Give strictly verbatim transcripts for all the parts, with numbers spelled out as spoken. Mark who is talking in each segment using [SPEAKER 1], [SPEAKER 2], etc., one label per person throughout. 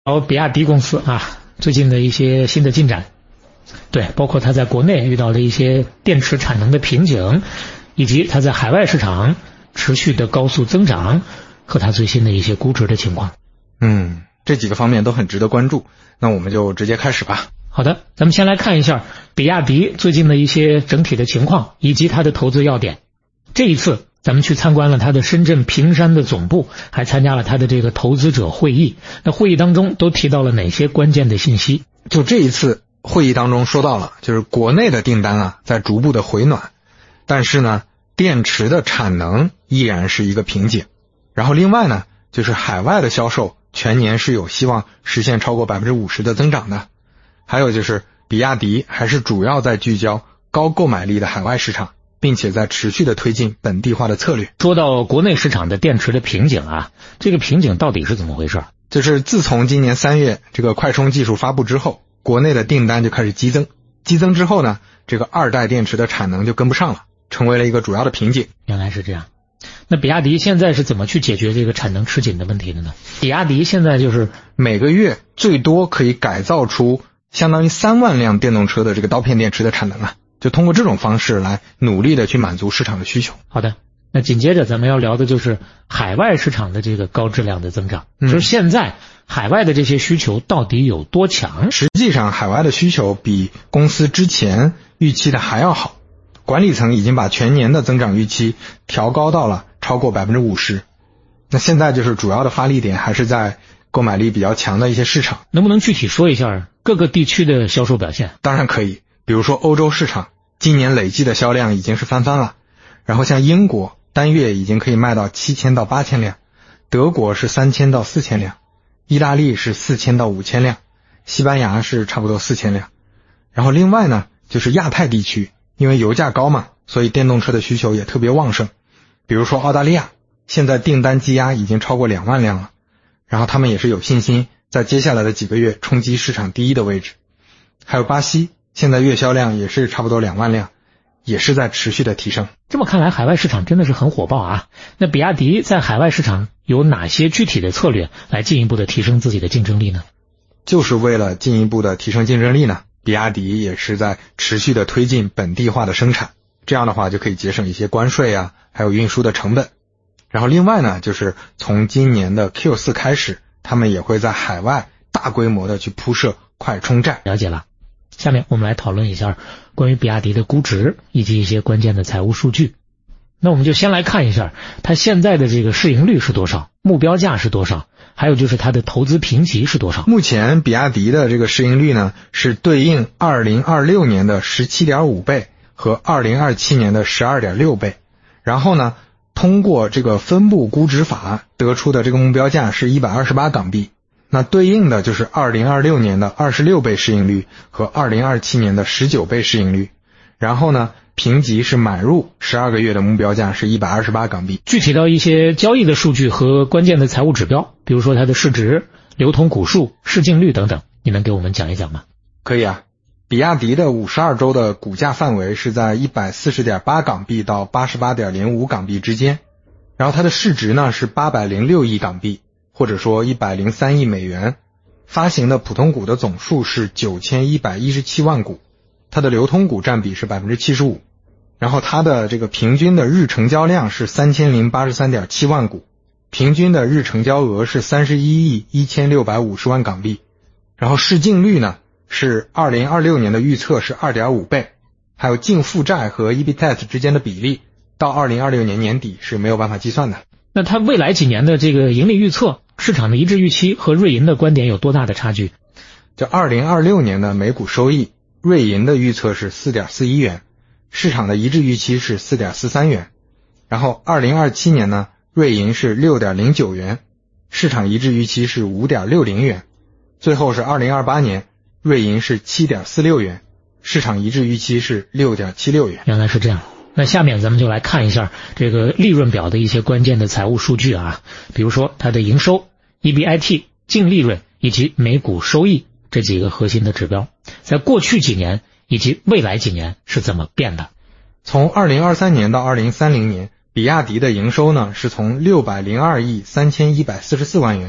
[SPEAKER 1] 然后比亚迪公司啊，最近的一些新的进展，对，包括它在国内遇到的一些电池产能的瓶颈，以及它在海外市场持续的高速增长和它最新的一些估值的情况。
[SPEAKER 2] 嗯，这几个方面都很值得关注。那我们就直接开始吧。
[SPEAKER 1] 好的，咱们先来看一下比亚迪最近的一些整体的情况以及它的投资要点。这一次咱们去参观了它的深圳坪山的总部，还参加了它的这个投资者会议。那会议当中都提到了哪些关键的信息？
[SPEAKER 2] 就这一次会议当中说到了，就是国内的订单啊在逐步的回暖，但是呢电池的产能依然是一个瓶颈。然后另外呢就是海外的销售全年是有希望实现超过 百分之五十 的增长的。还有就是比亚迪还是主要在聚焦高购买力的海外市场，并且在持续的推进本地化的策略。
[SPEAKER 1] 说到国内市场的电池的瓶颈啊，这个瓶颈到底是怎么回事？
[SPEAKER 2] 就是自从今年三月这个快充技术发布之后，国内的订单就开始激增，激增之后呢，这个二代电池的产能就跟不上了，成为了一个主要的瓶颈。
[SPEAKER 1] 原来是这样。那比亚迪现在是怎么去解决这个产能吃紧的问题的呢？比亚迪现在就是
[SPEAKER 2] 每个月最多可以改造出相当于三万辆电动车的这个刀片电池的产能啊，就通过这种方式来努力的去满足市场的需求。
[SPEAKER 1] 好的，那紧接着咱们要聊的就是海外市场的这个高质量的增长。嗯，就是现在海外的这些需求到底有多强？
[SPEAKER 2] 实际上海外的需求比公司之前预期的还要好，管理层已经把全年的增长预期调高到了超过 百分之五十。 那现在就是主要的发力点还是在购买力比较强的一些市场。
[SPEAKER 1] 能不能具体说一下各个地区的销售表现？
[SPEAKER 2] 当然可以，比如说欧洲市场今年累计的销量已经是翻番了，然后像英国单月已经可以卖到七千到八千辆，德国是三千到四千辆，意大利是四千到五千辆，西班牙是差不多四千辆。然后另外呢就是亚太地区，因为油价高嘛，所以电动车的需求也特别旺盛。比如说澳大利亚现在订单积压已经超过两万辆了，然后他们也是有信心在接下来的几个月冲击市场第一的位置。还有巴西现在月销量也是差不多两万辆，也是在持续的提升。
[SPEAKER 1] 这么看来海外市场真的是很火爆啊。那比亚迪在海外市场有哪些具体的策略来进一步的提升自己的竞争力呢？
[SPEAKER 2] 就是为了进一步的提升竞争力呢，比亚迪也是在持续的推进本地化的生产，这样的话就可以节省一些关税啊，还有运输的成本。然后另外呢就是从今年的 Q 四 开始，他们也会在海外大规模的去铺设快充站。
[SPEAKER 1] 了解了。下面我们来讨论一下关于比亚迪的估值以及一些关键的财务数据。那我们就先来看一下它现在的这个市盈率是多少，目标价是多少，还有就是它的投资评级是多少。
[SPEAKER 2] 目前比亚迪的这个市盈率呢是对应二零二六年的 十七点五 倍和二零二七年的 十二点六 倍。然后呢通过这个分布估值法得出的这个目标价是一百二十八港币，那对应的就是二零二六年的二十六倍市盈率和二零二七年的十九倍市盈率。然后呢评级是买入十二个月的目标价是一百二十八港币。
[SPEAKER 1] 具体到一些交易的数据和关键的财务指标，比如说它的市值、流通股数、市净率等等，你能给我们讲一讲吗？
[SPEAKER 2] 可以啊。比亚迪的五十二周的股价范围是在 一百四十点八港币到 八十八点零五港币之间，然后它的市值呢是八百零六亿港币，或者说一百零三亿美元。发行的普通股的总数是九千一百一十七万股，它的流通股占比是 百分之七十五。然后它的这个平均的日成交量是 三千零八十三点七万股，平均的日成交额是三十一亿一千六百五十万港币。然后市净率呢是二零二六年的预测是 二点五 倍，还有净负债和 E B I T D A 之间的比例到二零二六年年底是没有办法计算的。
[SPEAKER 1] 那它未来几年的这个盈利预测，市场的一致预期和瑞银的观点有多大的差距？
[SPEAKER 2] 就二零二六年的每股收益，瑞银的预测是 四点四一元，市场的一致预期是 四点四三元。然后二零二七年呢，瑞银是 六点零九元，市场一致预期是 五点六零元。最后是二零二八年，瑞银是 七点四六元，市场一致预期是 六点七六元。
[SPEAKER 1] 原来是这样。那下面咱们就来看一下这个利润表的一些关键的财务数据啊，比如说它的营收、E B I T、净利润以及每股收益这几个核心的指标，在过去几年以及未来几年是怎么变的。
[SPEAKER 2] 从二零二三年到二零三零年，比亚迪的营收呢是从六百零二亿三千一百四十四万元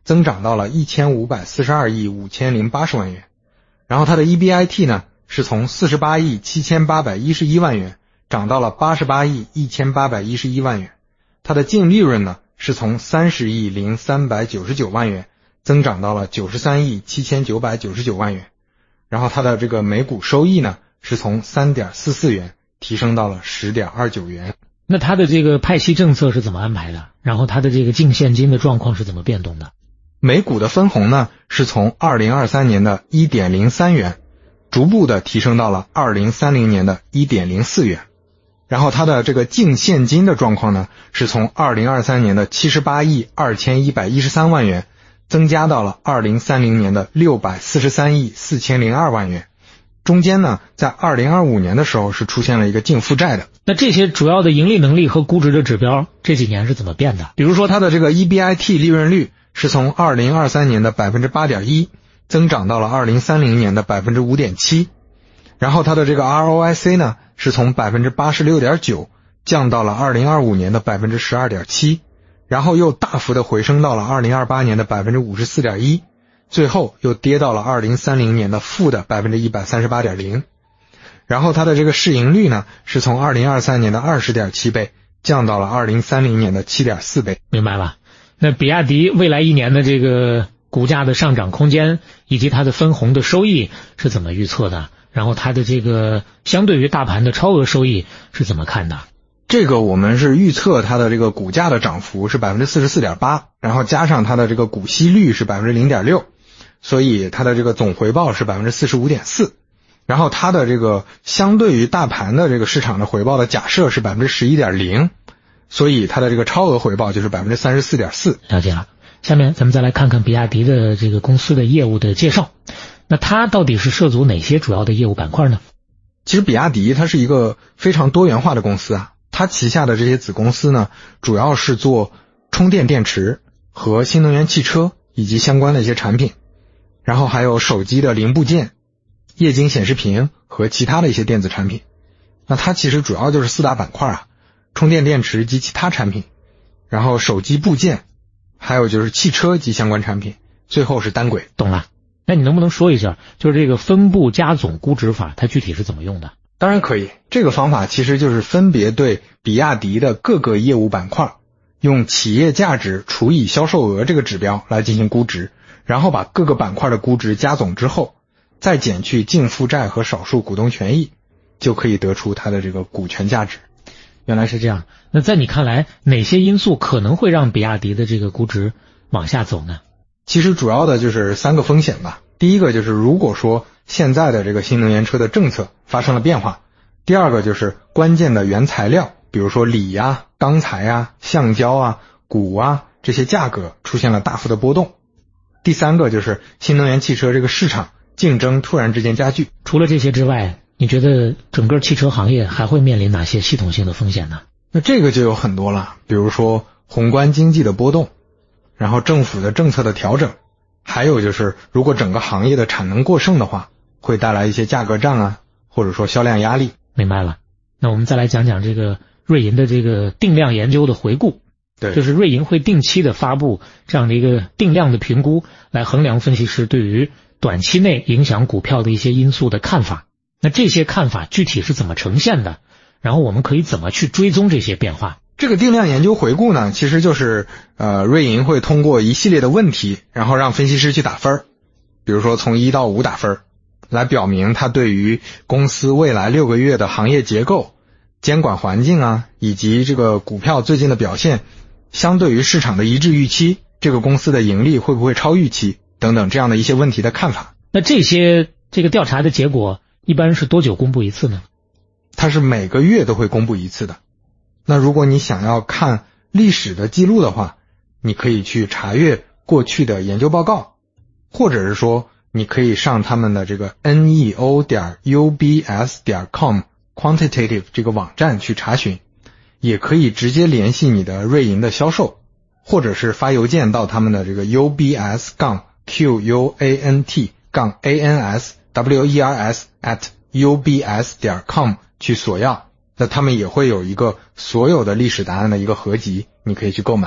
[SPEAKER 2] 增长到了一千五百四十二亿五千零八十万元。然后它的 E B I T 呢是从四十八亿七千八百一十一万元涨到了八十八亿一千八百一十一万元。它的净利润呢是从三十亿零三百九十九万元增长到了九十三亿七千九百九十九万元。然后它的这个每股收益呢是从 三点四四元提升到了 十点二九元。
[SPEAKER 1] 那它的这个派息政策是怎么安排的？然后它的这个净现金的状况是怎么变动的？
[SPEAKER 2] 每股的分红呢是从二零二三年的 一点零三元逐步的提升到了二零三零年的 一点零四元。然后它的这个净现金的状况呢是从二零二三年的七十八亿二千一百一十三万元增加到了二零三零年的六百四十三亿四千零二万元。中间呢在二零二五年的时候是出现了一个净负债的。
[SPEAKER 1] 那这些主要的盈利能力和估值的指标这几年是怎么变的？
[SPEAKER 2] 比如说它的这个 E B I T 利润率是从二零二三年的 百分之八点一 增长到了二零三零年的 百分之五点七。然后它的这个 R O I C 呢是从 百分之八十六点九 降到了二零二五年的 百分之十二点七， 然后又大幅的回升到了二零二八年的 百分之五十四点一， 最后又跌到了二零三零年的负的 百分之一百三十八点零。 然后它的这个市盈率呢是从二零二三年的 二十点七倍降到了二零三零年的 七点四倍。
[SPEAKER 1] 明白了。那比亚迪未来一年的这个股价的上涨空间以及它的分红的收益是怎么预测的？然后它的这个相对于大盘的超额收益是怎么看的？
[SPEAKER 2] 这个我们是预测它的这个股价的涨幅是 百分之四十四点八， 然后加上它的这个股息率是 百分之零点六， 所以它的这个总回报是 百分之四十五点四。 然后它的这个相对于大盘的这个市场的回报的假设是 百分之十一点零， 所以它的这个超额回报就是 百分之三十四点四。
[SPEAKER 1] 了解了。下面咱们再来看看比亚迪的这个公司的业务的介绍。那它到底是涉足哪些主要的业务板块呢？
[SPEAKER 2] 其实比亚迪它是一个非常多元化的公司啊，它旗下的这些子公司呢主要是做充电电池和新能源汽车以及相关的一些产品，然后还有手机的零部件、液晶显示屏和其他的一些电子产品。那它其实主要就是四大板块啊，充电电池及其他产品，然后手机部件，还有就是汽车及相关产品，最后是单轨。
[SPEAKER 1] 懂了。那你能不能说一下，就是这个分部加总估值法它具体是怎么用的？
[SPEAKER 2] 当然可以，这个方法其实就是分别对比亚迪的各个业务板块用企业价值除以销售额这个指标来进行估值，然后把各个板块的估值加总之后，再减去净负债和少数股东权益，就可以得出它的这个股权价值。
[SPEAKER 1] 原来是这样。那在你看来，哪些因素可能会让比亚迪的这个估值往下走呢？
[SPEAKER 2] 其实主要的就是三个风险吧。第一个就是如果说现在的这个新能源车的政策发生了变化，第二个就是关键的原材料，比如说锂啊、钢材啊、橡胶啊、钴啊这些价格出现了大幅的波动，第三个就是新能源汽车这个市场竞争突然之间加剧。
[SPEAKER 1] 除了这些之外，你觉得整个汽车行业还会面临哪些系统性的风险呢？
[SPEAKER 2] 那这个就有很多了，比如说宏观经济的波动，然后政府的政策的调整，还有就是如果整个行业的产能过剩的话，会带来一些价格战啊，或者说销量压力。
[SPEAKER 1] 明白了。那我们再来讲讲这个瑞银的这个定量研究的回顾。
[SPEAKER 2] 对，
[SPEAKER 1] 就是瑞银会定期的发布这样的一个定量的评估，来衡量分析师对于短期内影响股票的一些因素的看法。那这些看法具体是怎么呈现的？然后我们可以怎么去追踪这些变化？
[SPEAKER 2] 这个定量研究回顾呢，其实就是呃，瑞银会通过一系列的问题，然后让分析师去打分，比如说从一到五打分，来表明他对于公司未来六个月的行业结构、监管环境啊，以及这个股票最近的表现，相对于市场的一致预期，这个公司的盈利会不会超预期等等这样的一些问题的看法。
[SPEAKER 1] 那这些这个调查的结果一般是多久公布一次呢？
[SPEAKER 2] 它是每个月都会公布一次的。那如果你想要看历史的记录的话，你可以去查阅过去的研究报告，或者是说你可以上他们的这个 N E O 点 U B S 点 com quantitative 这个网站去查询，也可以直接联系你的瑞银的销售，或者是发邮件到他们的这个 U B S 杠 Q U A N T 杠 A N S W E R S at U B S 点 com 去索要。那他们也会有一个所有的历史答案的一个合集，你可以去购买。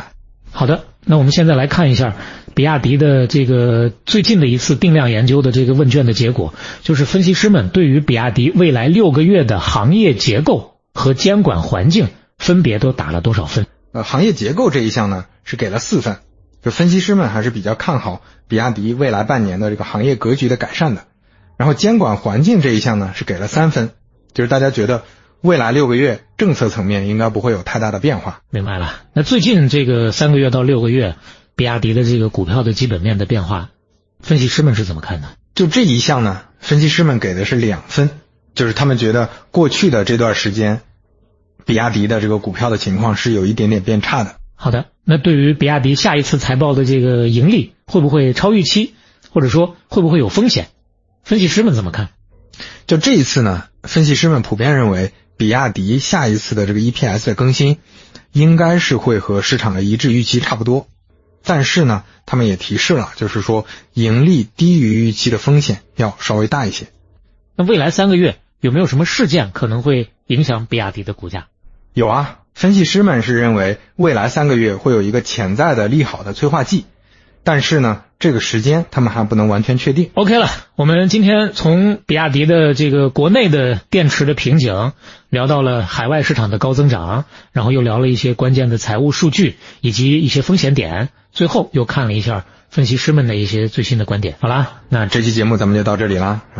[SPEAKER 1] 好的，那我们现在来看一下比亚迪的这个最近的一次定量研究的这个问卷的结果，就是分析师们对于比亚迪未来六个月的行业结构和监管环境分别都打了多少分？
[SPEAKER 2] 呃，行业结构这一项呢是给了四分，就分析师们还是比较看好比亚迪未来半年的这个行业格局的改善的。然后监管环境这一项呢是给了三分，就是大家觉得未来六个月政策层面应该不会有太大的变化。
[SPEAKER 1] 明白了。那最近这个三个月到六个月，比亚迪的这个股票的基本面的变化，分析师们是怎么看的？
[SPEAKER 2] 就这一项呢，分析师们给的是两分，就是他们觉得过去的这段时间，比亚迪的这个股票的情况是有一点点变差的。
[SPEAKER 1] 好的，那对于比亚迪下一次财报的这个盈利会不会超预期，或者说会不会有风险，分析师们怎么看？
[SPEAKER 2] 就这一次呢，分析师们普遍认为比亚迪下一次的这个 E P S 的更新应该是会和市场的一致预期差不多，但是呢他们也提示了，就是说盈利低于预期的风险要稍微大一些。
[SPEAKER 1] 那未来三个月有没有什么事件可能会影响比亚迪的股价？
[SPEAKER 2] 有啊，分析师们是认为未来三个月会有一个潜在的利好的催化剂，但是呢这个时间他们还不能完全确定。
[SPEAKER 1] OK 了，我们今天从比亚迪的这个国内的电池的瓶颈聊到了海外市场的高增长，然后又聊了一些关键的财务数据以及一些风险点，最后又看了一下分析师们的一些最新的观点。好啦，那
[SPEAKER 2] 这期节目咱们就到这里啦。